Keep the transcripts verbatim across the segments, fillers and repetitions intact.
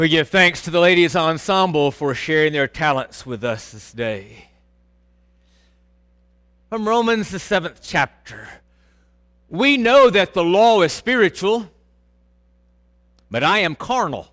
We give thanks to the Ladies Ensemble for sharing their talents with us this day. From Romans, the seventh chapter, we know that the law is spiritual, but I am carnal,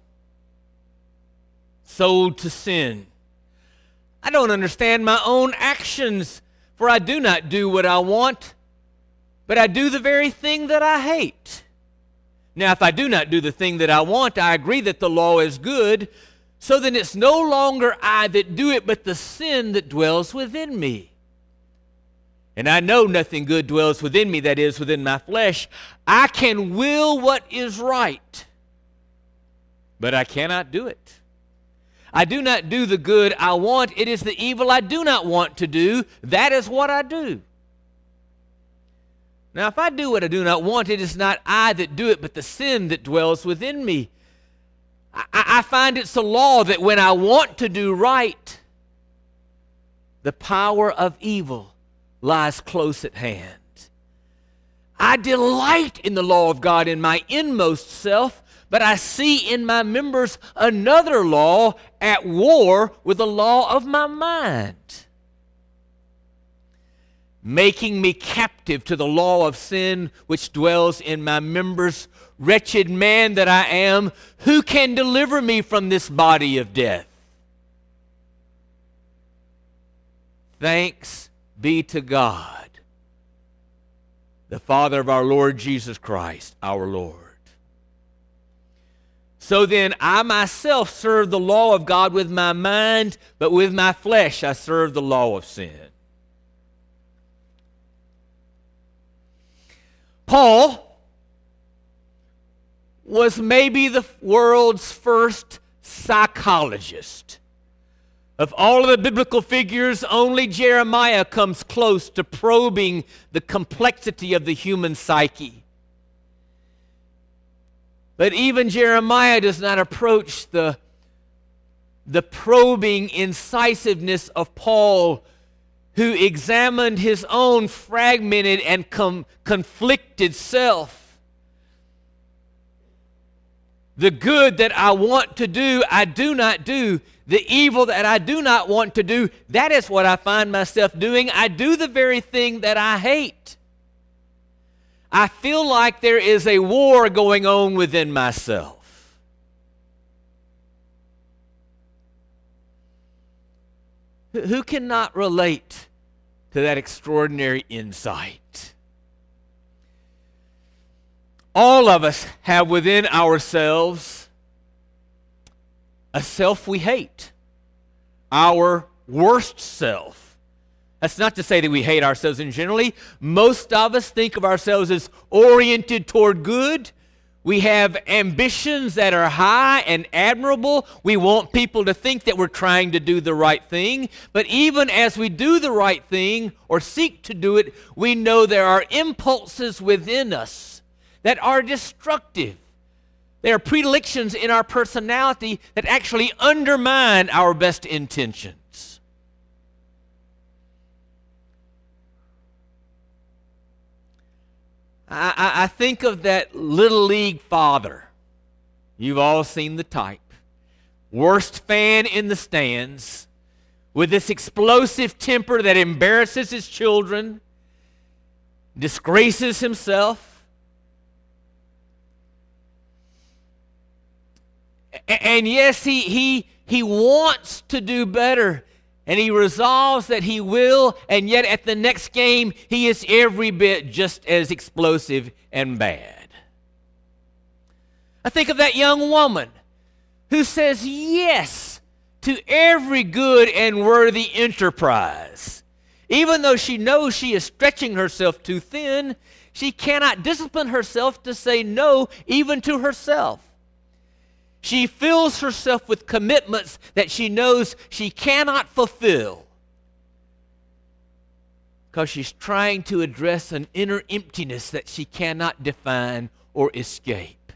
sold to sin. I don't understand my own actions, for I do not do what I want, but I do the very thing that I hate. Now, if I do not do the thing that I want, I agree that the law is good, so then it's no longer I that do it, but the sin that dwells within me. And I know nothing good dwells within me, that is, within my flesh. I can will what is right, but I cannot do it. I do not do the good I want. It is the evil I do not want to do. That is what I do. Now, if I do what I do not want, it is not I that do it, but the sin that dwells within me. I, I find it's a law that when I want to do right, the power of evil lies close at hand. I delight in the law of God in my inmost self, but I see in my members another law at war with the law of my mind, making me captive to the law of sin which dwells in my members. Wretched man that I am, who can deliver me from this body of death? Thanks be to God, the Father of our Lord Jesus Christ, our Lord. So then, I myself serve the law of God with my mind, but with my flesh I serve the law of sin. Paul was maybe the world's first psychologist. Of all of the biblical figures, only Jeremiah comes close to probing the complexity of the human psyche. But even Jeremiah does not approach the, the probing incisiveness of Paul, who examined his own fragmented and com- conflicted self. The good that I want to do, I do not do. The evil that I do not want to do, that is what I find myself doing. I do the very thing that I hate. I feel like there is a war going on within myself. Who cannot relate to that extraordinary insight? All of us have within ourselves a self we hate, our worst self. That's not to say that we hate ourselves in generally. Most of us think of ourselves as oriented toward good. We have ambitions that are high and admirable. We want people to think that we're trying to do the right thing. But even as we do the right thing or seek to do it, we know there are impulses within us that are destructive. There are predilections in our personality that actually undermine our best intentions. I, I think of that little league father. You've all seen the type. Worst fan in the stands, with this explosive temper that embarrasses his children, disgraces himself. And yes, he, he, he wants to do better. And he resolves that he will, and yet at the next game, he is every bit just as explosive and bad. I think of that young woman who says yes to every good and worthy enterprise. Even though she knows she is stretching herself too thin, she cannot discipline herself to say no even to herself. She fills herself with commitments that she knows she cannot fulfill because she's trying to address an inner emptiness that she cannot define or escape.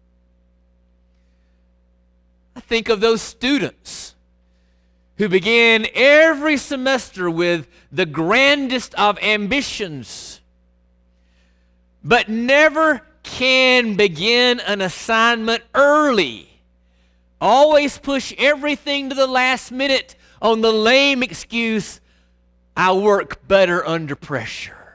I think of those students who begin every semester with the grandest of ambitions, but never can begin an assignment early Always push everything to the last minute on the lame excuse, I work better under pressure.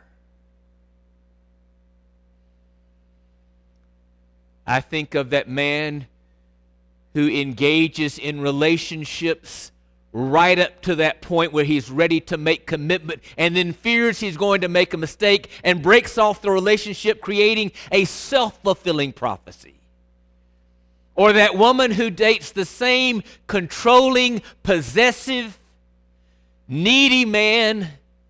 I think of that man who engages in relationships right up to that point where he's ready to make commitment and then fears he's going to make a mistake and breaks off the relationship, creating a self-fulfilling prophecy. Or that woman who dates the same controlling, possessive, needy man,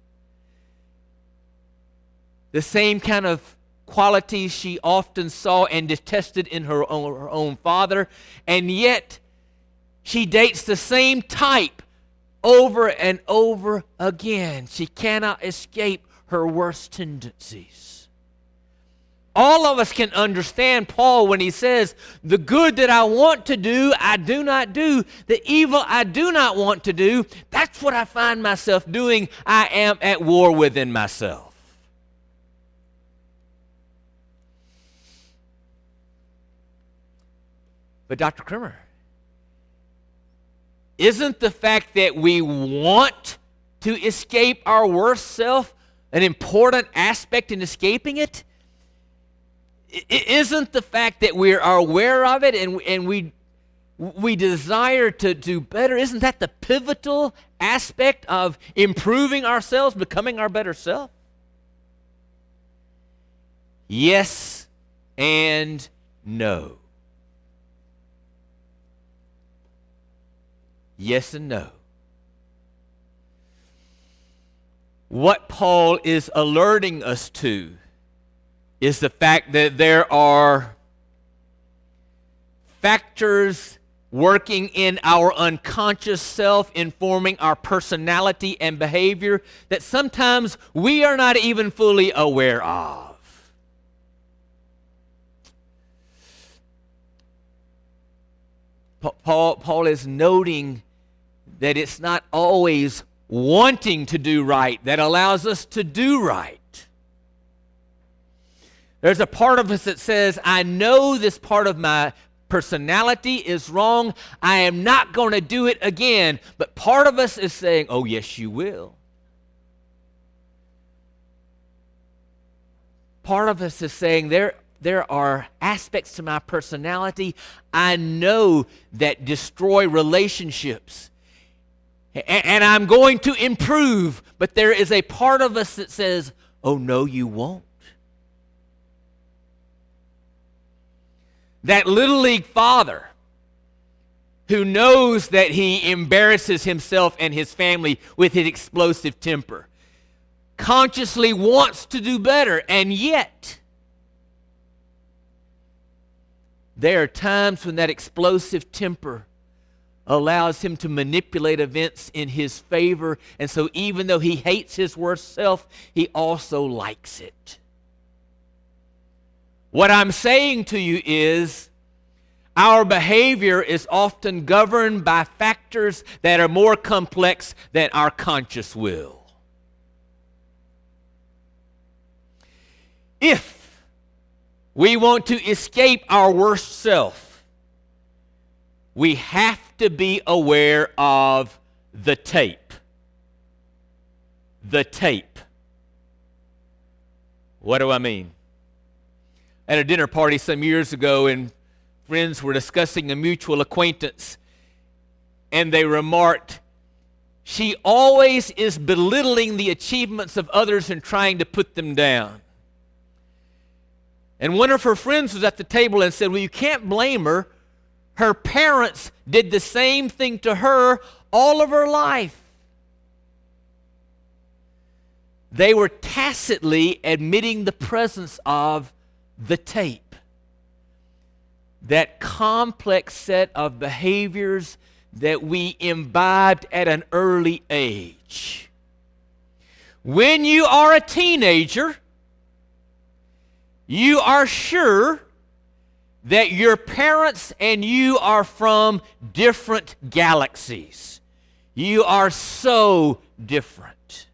the same kind of qualities she often saw and detested in her own, her own father, and yet she dates the same type over and over again. She cannot escape her worst tendencies. All of us can understand Paul when he says, the good that I want to do, I do not do. The evil I do not want to do, that's what I find myself doing. I am at war within myself. But Doctor Krimmer, isn't the fact that we want to escape our worst self an important aspect in escaping it? Isn't the fact that we are aware of it and, and we, we desire to do better, isn't that the pivotal aspect of improving ourselves, becoming our better self? Yes and no. Yes and no. What Paul is alerting us to is the fact that there are factors working in our unconscious self, informing our personality and behavior that sometimes we are not even fully aware of. Paul, Paul is noting that it's not always wanting to do right that allows us to do right. There's a part of us that says, I know this part of my personality is wrong. I am not going to do it again. But part of us is saying, oh, yes, you will. Part of us is saying, there, there are aspects to my personality I know that destroy relationships. And, and I'm going to improve. But there is a part of us that says, oh, no, you won't. That little league father who knows that he embarrasses himself and his family with his explosive temper, consciously wants to do better, and yet there are times when that explosive temper allows him to manipulate events in his favor, and so even though he hates his worst self, he also likes it. What I'm saying to you is, our behavior is often governed by factors that are more complex than our conscious will. If we want to escape our worst self, we have to be aware of the tape. The tape. What do I mean? At a dinner party some years ago, and friends were discussing a mutual acquaintance, and they remarked, she always is belittling the achievements of others and trying to put them down. And one of her friends was at the table and said, well, you can't blame her. Her parents did the same thing to her all of her life. They were tacitly admitting the presence of the tape, that complex set of behaviors that we imbibed at an early age. When you are a teenager, you are sure that your parents and you are from different galaxies. You are so different.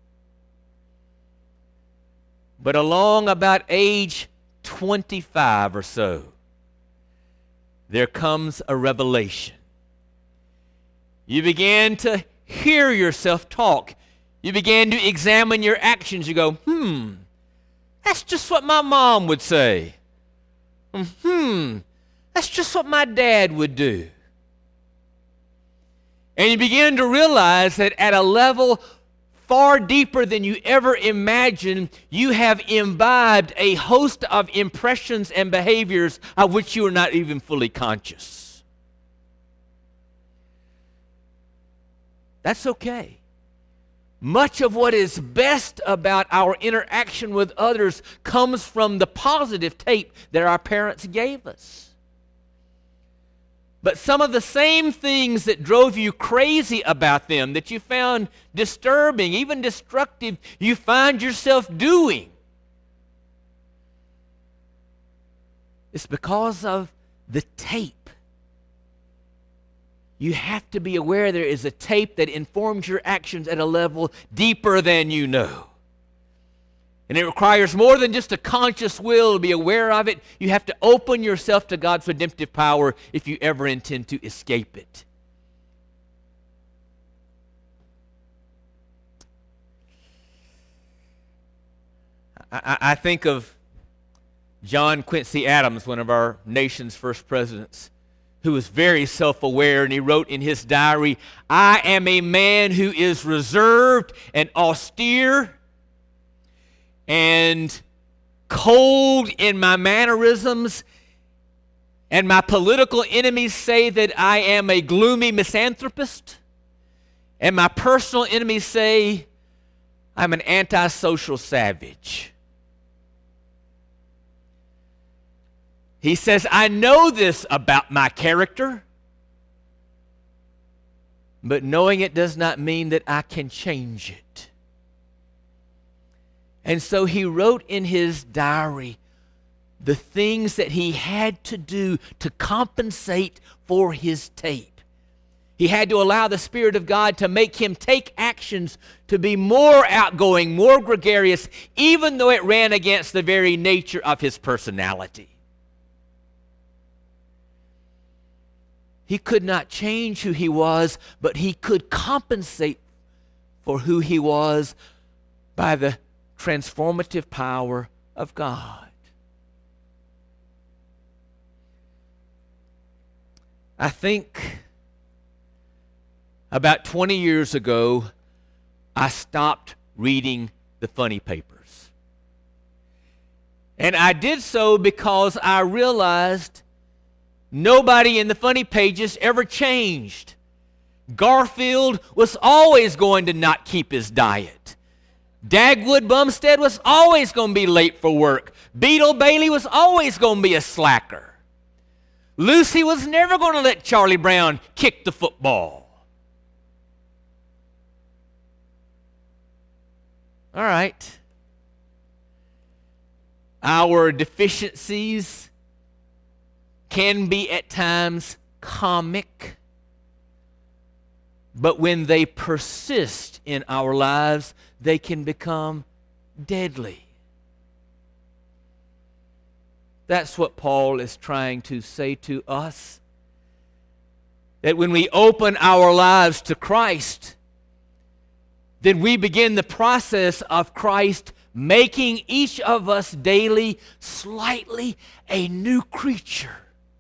But along about age twenty-five or so, there comes a revelation. You begin to hear yourself talk. You begin to examine your actions. You go, hmm, that's just what my mom would say. Hmm, that's just what my dad would do. And you begin to realize that at a level far deeper than you ever imagined, you have imbibed a host of impressions and behaviors of which you are not even fully conscious. That's okay. Much of what is best about our interaction with others comes from the positive tape that our parents gave us. But some of the same things that drove you crazy about them, that you found disturbing, even destructive, you find yourself doing. It's because of the tape. You have to be aware there is a tape that informs your actions at a level deeper than you know. And it requires more than just a conscious will to be aware of it. You have to open yourself to God's redemptive power if you ever intend to escape it. I, I think of John Quincy Adams, one of our nation's first presidents, who was very self-aware, and he wrote in his diary, "I am a man who is reserved and austere and cold in my mannerisms, and my political enemies say that I am a gloomy misanthropist, and my personal enemies say I'm an antisocial savage." He says, "I know this about my character, but knowing it does not mean that I can change it." And so he wrote in his diary the things that he had to do to compensate for his tape. He had to allow the Spirit of God to make him take actions to be more outgoing, more gregarious, even though it ran against the very nature of his personality. He could not change who he was, but he could compensate for who he was by the transformative power of God. I think about twenty years ago, I stopped reading the funny papers. And I did so because I realized nobody in the funny pages ever changed. Garfield was always going to not keep his diet. Dagwood Bumstead was always going to be late for work. Beetle Bailey was always going to be a slacker. Lucy was never going to let Charlie Brown kick the football. All right. Our deficiencies can be at times comic, but when they persist in our lives, they can become deadly. That's what Paul is trying to say to us. That when we open our lives to Christ, then we begin the process of Christ making each of us daily slightly a new creature.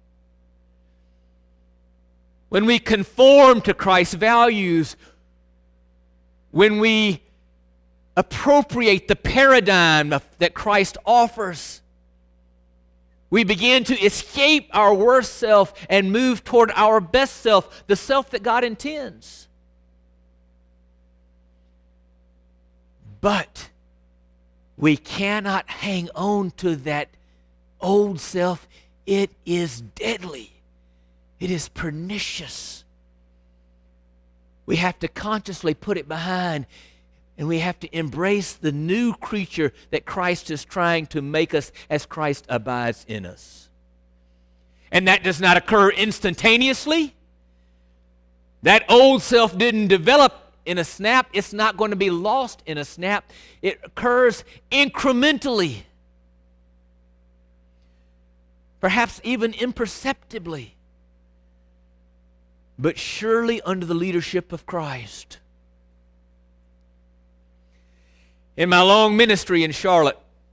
When we conform to Christ's values, when we appropriate the paradigm of, that Christ offers, we begin to escape our worst self and move toward our best self, the self that God intends. But we cannot hang on to that old self. It is deadly. It is pernicious. We have to consciously put it behind, and we have to embrace the new creature that Christ is trying to make us as Christ abides in us. And that does not occur instantaneously. That old self didn't develop in a snap. It's not going to be lost in a snap. It occurs incrementally, perhaps even imperceptibly. but surely under the leadership of Christ. In my long ministry in Charlotte,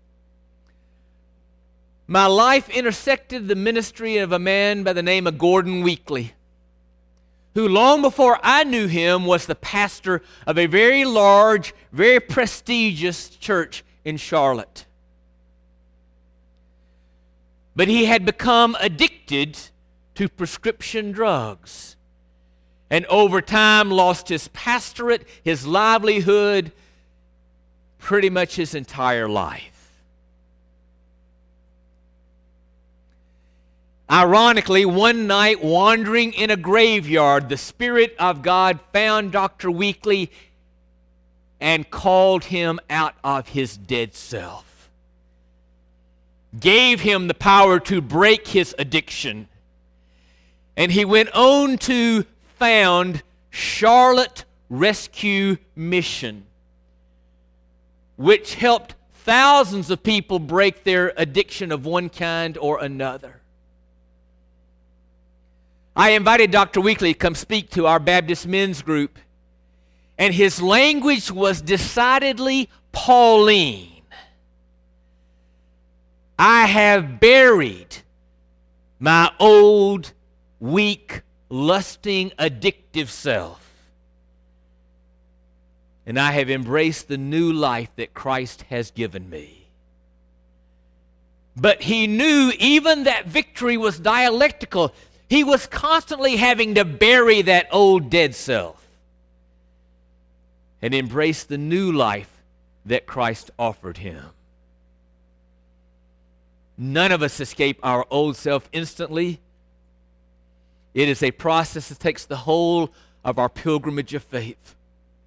my life intersected the ministry of a man by the name of Gordon Weekly, who long before I knew him was the pastor of a very large, very prestigious church in Charlotte. But he had become addicted to prescription drugs, and over time lost his pastorate, his livelihood, pretty much his entire life. Ironically, one night wandering in a graveyard, the Spirit of God found Doctor Weekly and called him out of his dead self, gave him the power to break his addiction, and he went on to found Charlotte Rescue Mission, which helped thousands of people break their addiction of one kind or another. I invited Doctor Weekly to come speak to our Baptist men's group, and his language was decidedly Pauline. I have buried my old, weak, lusting, addictive self, and I have embraced the new life that Christ has given me. But he knew even that victory was dialectical. He was constantly having to bury that old dead self and embrace the new life that Christ offered him. None of us escape our old self instantly. It is a process that takes the whole of our pilgrimage of faith.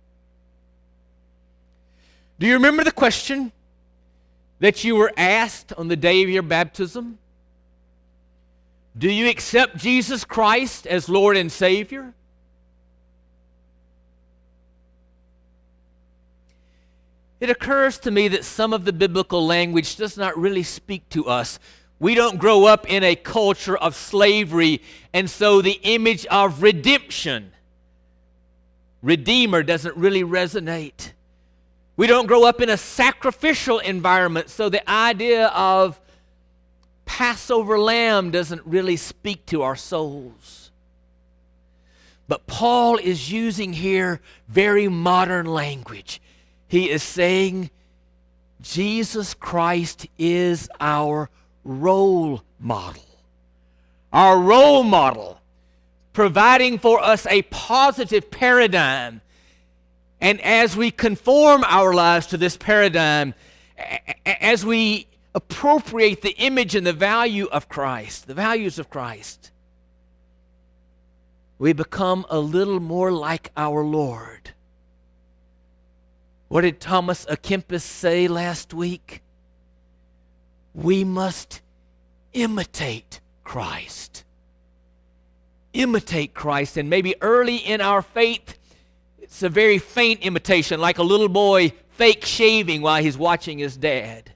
Do you remember the question that you were asked on the day of your baptism? Do you accept Jesus Christ as Lord and Savior? It occurs to me that some of the biblical language does not really speak to us. We don't grow up in a culture of slavery, and so the image of redemption, Redeemer, doesn't really resonate. We don't grow up in a sacrificial environment, so the idea of Passover lamb doesn't really speak to our souls. But Paul is using here very modern language. He is saying Jesus Christ is our role model. Our role model, providing for us a positive paradigm. And as we conform our lives to this paradigm, as we appropriate the image and the value of Christ, the values of Christ, we become a little more like our Lord. What did Thomas à Kempis say last week? We must imitate Christ. Imitate Christ. And maybe early in our faith, it's a very faint imitation, like a little boy fake shaving while he's watching his dad.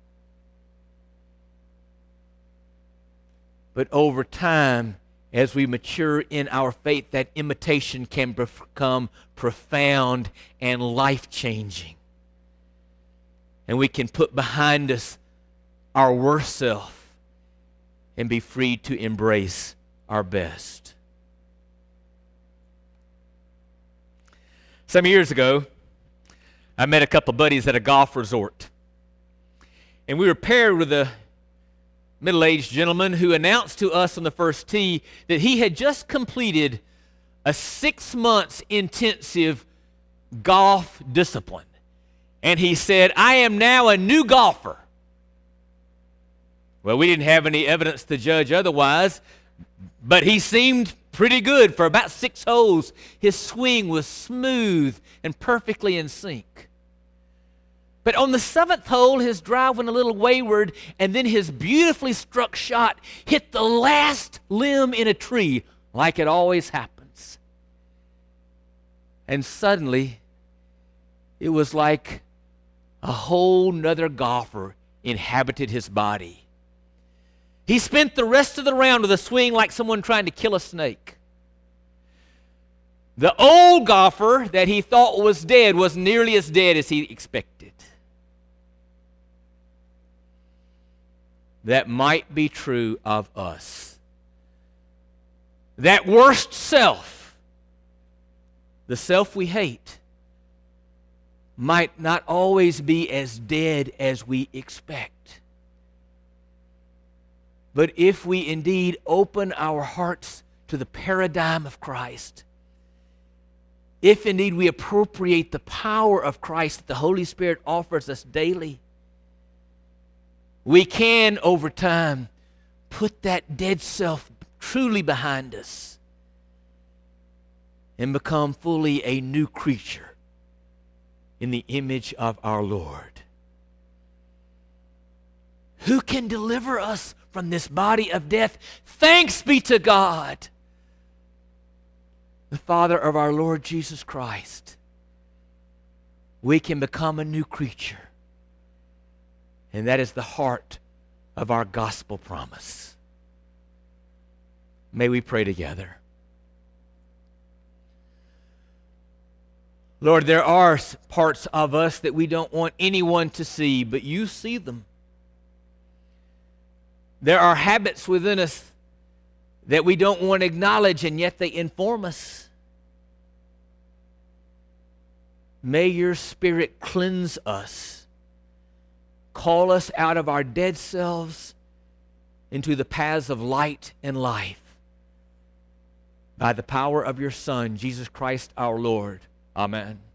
But over time, as we mature in our faith, that imitation can become profound and life-changing. And we can put behind us our worst self and be free to embrace our best. Some years ago, I met a couple buddies at a golf resort. And we were paired with a middle-aged gentleman who announced to us on the first tee that he had just completed a six months intensive golf discipline. And he said, I am now a new golfer. Well, we didn't have any evidence to judge otherwise, but he seemed pretty good. For about six holes, his swing was smooth and perfectly in sync. But on the seventh hole, his drive went a little wayward, and then his beautifully struck shot hit the last limb in a tree, like it always happens. And suddenly, it was like a whole nother golfer inhabited his body. He spent the rest of the round with a swing like someone trying to kill a snake. The old golfer that he thought was dead was nearly as dead as he expected. That might be true of us. That worst self, the self we hate, might not always be as dead as we expect. But if we indeed open our hearts to the paradigm of Christ, if indeed we appropriate the power of Christ that the Holy Spirit offers us daily, we can, over time, put that dead self truly behind us and become fully a new creature in the image of our Lord. Who can deliver us from this body of death? Thanks be to God, the Father of our Lord Jesus Christ. We can become a new creature. And that is the heart of our gospel promise. May we pray together. Lord, there are parts of us that we don't want anyone to see, but you see them. There are habits within us that we don't want to acknowledge, and yet they inform us. May your Spirit cleanse us, call us out of our dead selves into the paths of light and life by the power of your Son, Jesus Christ our Lord. Amen.